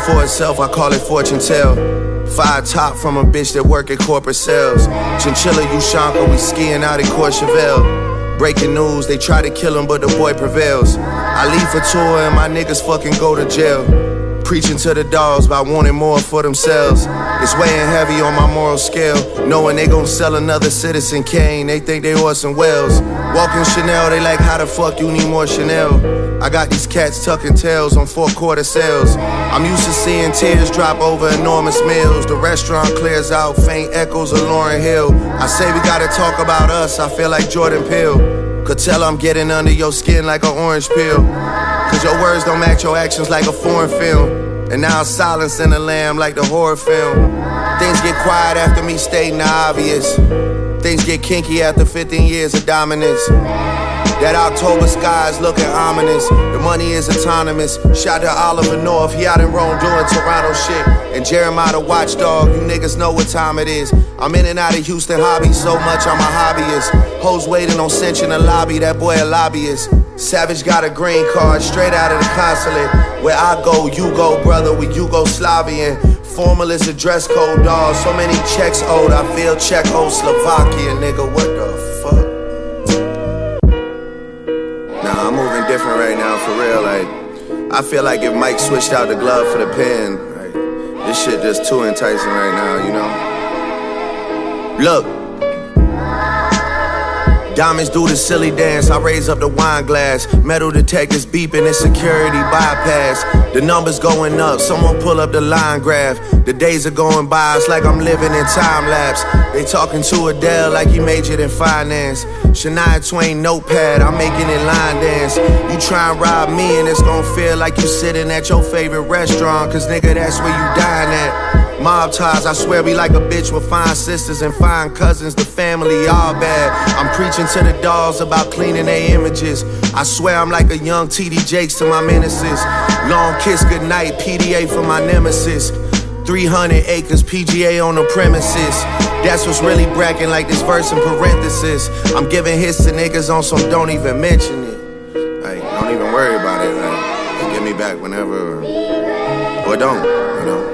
for itself, I call it fortune tell. 5 top from a bitch that work at corporate sales. Chinchilla, Ushanka, we skiing out in Courchevel. Breaking news, they try to kill him, but the boy prevails. I leave for tour and my niggas fucking go to jail. Preaching to the dogs by wanting more for themselves. It's weighing heavy on my moral scale. Knowing they gon' sell another Citizen Kane, they think they Orson Welles. Walking Chanel, they like, how the fuck you need more Chanel? I got these cats tucking tails on 4-quarter sales. I'm used to seeing tears drop over enormous meals. The restaurant clears out, faint echoes of Lauryn Hill. I say we gotta talk about us, I feel like Jordan Peele. Could tell I'm getting under your skin like an orange peel. Cause your words don't match your actions like a foreign film. And now silence in the lamb like the horror film. Things get quiet after me stating the obvious. Things get kinky after 15 years of dominance. That October sky is looking ominous. The money is autonomous. Shout to Oliver North, he out in Rome doing Toronto shit. And Jeremiah the watchdog, you niggas know what time it is. I'm in and out of Houston hobbies so much I'm a hobbyist. Hoes waiting on cinch in the lobby, that boy a lobbyist. Savage got a green card straight out of the consulate. Where I go, you go, brother, we Yugoslavian. Formal is a dress code, dawg. So many checks owed, I feel Czechoslovakia, nigga, what the fuck? Nah, I'm moving different right now, for real, like. I feel like if Mike switched out the glove for the pen, like, this shit just too enticing right now, you know? Look. Diamonds do the silly dance, I raise up the wine glass. Metal detectors beeping, it's security bypass. The numbers going up, someone pull up the line graph. The days are going by, it's like I'm living in time lapse. They talking to Adele like he majored in finance. Shania Twain notepad, I'm making it line dance. You try and rob me and it's gon' feel like you sitting at your favorite restaurant. Cause nigga, that's where you dine at. Mob ties, I swear we like a bitch with fine sisters and fine cousins. The family all bad. I'm preaching to the dogs about cleaning their images. I swear I'm like a young TD Jakes to my menaces. Long kiss goodnight, PDA for my nemesis. 300 acres, PGA on the premises. That's what's really bracking like this verse in parenthesis. I'm giving hits to niggas on some don't even mention it. Like, don't even worry about it. Like, give me back whenever. Or don't, you know.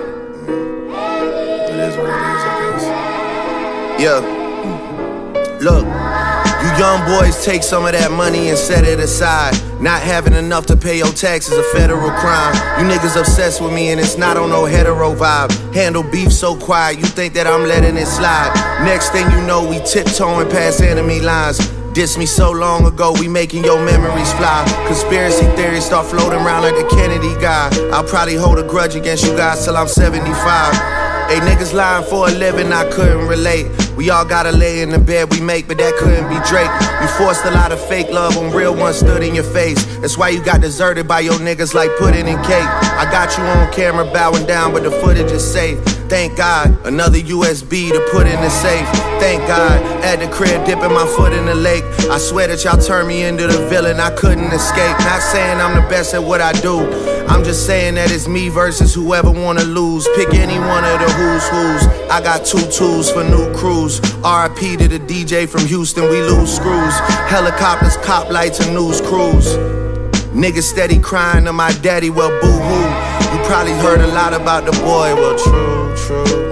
It is what it is, I guess. Yeah. Look. You young boys take some of that money and set it aside. Not having enough to pay your taxes a federal crime. You niggas obsessed with me and it's not on no hetero vibe. Handle beef so quiet, you think that I'm letting it slide. Next thing you know, we tiptoeing past enemy lines. Diss me so long ago, we making your memories fly. Conspiracy theories start floating around like the Kennedy guy. I'll probably hold a grudge against you guys till I'm 75. Hey, niggas lying for a living, I couldn't relate. We all gotta lay in the bed we make, but that couldn't be Drake. You forced a lot of fake love when real ones stood in your face. That's why you got deserted by your niggas like pudding and cake. I got you on camera bowing down, but the footage is safe. Thank God, another USB to put in the safe. Thank God, at the crib dipping my foot in the lake. I swear that y'all turned me into the villain, I couldn't escape. Not saying I'm the best at what I do, I'm just saying that it's me versus whoever wanna lose. Pick any one of the who's. I got 2 tools for new crews. RIP to the DJ from Houston, we lose screws. Helicopters, cop lights, and news crews. Niggas steady crying to my daddy, well boo-hoo. You probably heard a lot about the boy, well true.